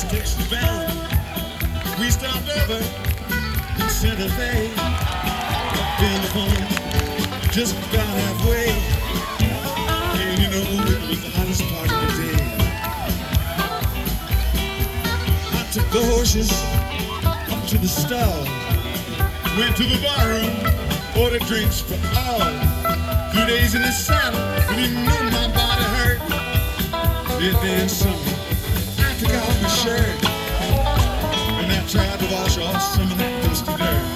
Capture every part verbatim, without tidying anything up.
West Texas bound. We stopped over in Santa Fe. Been the phone just about halfway. And you know, it was the hottest part of the day. I took the horses up to the stall. Went to the barroom, ordered drinks for all. Two days in the saddle, didn't know my body hurt. It then summer, I took off my shirt, and I tried to wash off some of that dusty dirt.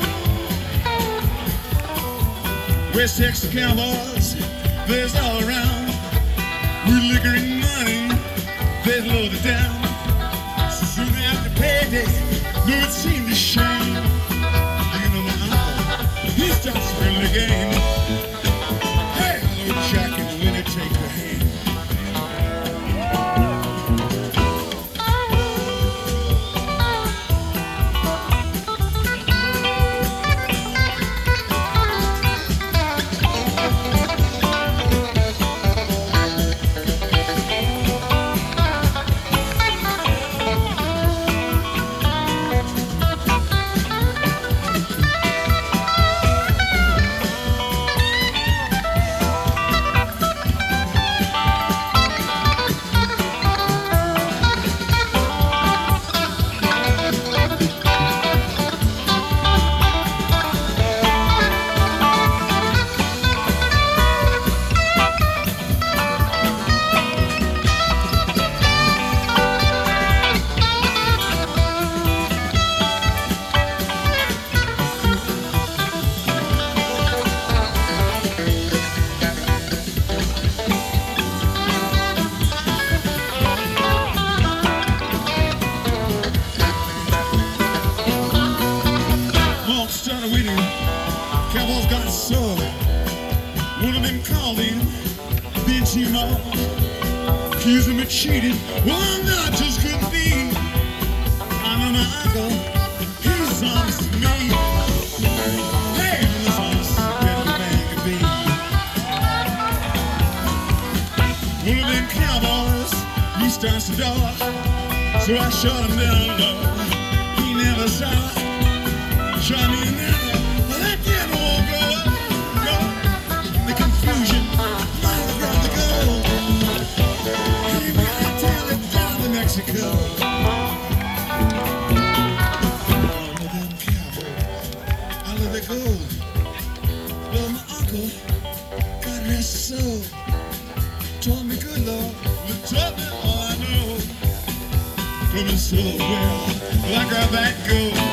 West Texas cowboys, there's all around. We liquor and money, they loaded down. So soon after payday, no, it seemed a shame. You know my uncle, he starts spinning the game. Hey, hello, Jack, and the winner take the hand. Started waiting, cowboys got sore. One of them called him, bench him off, accused him of cheating. Well, not just couldn't be. I know my uncle, he's honest with me. Hey, I'm as honest as a man can be. One of them cowboys, he starts the door, so I shut him down low. He never saw it. Try me now, but that kid won't go up, go. The confusion might have brought the gold. He gotta tail it down to Mexico. Oh, look at them cowboys, I let it go. Well, my uncle, God rest his soul, told me good Lord, but told me all I know. Told me so well, well I got that gold.